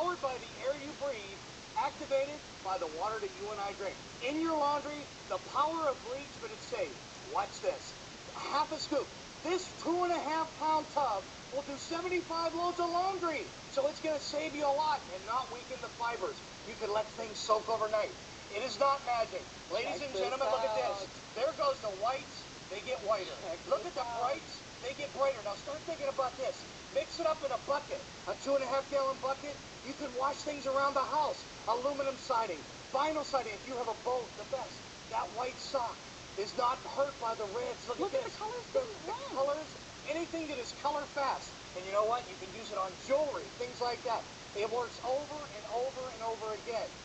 powered by the air you breathe, activated by the water that you and I drink. In your laundry, the power of bleach, but it's safe. Watch this. Half a scoop. This 2.5-pound tub will do 75 loads of laundry. So it's going to save you a lot and not weaken the fibers. You can let things soak overnight. It is not magic. Ladies and gentlemen, look at this. There goes the whites. They get whiter. Look at the brights. They get brighter. Now start thinking about this. Mix it up in a bucket, a 2.5-gallon bucket. You can wash things around the house. Aluminum siding, vinyl siding. If you have a boat, the best. That white sock is not hurt by the reds. Look at the this. colors. The colors, anything that is color fast. And you know what? You can use it on jewelry, things like that. It works over and over and over again.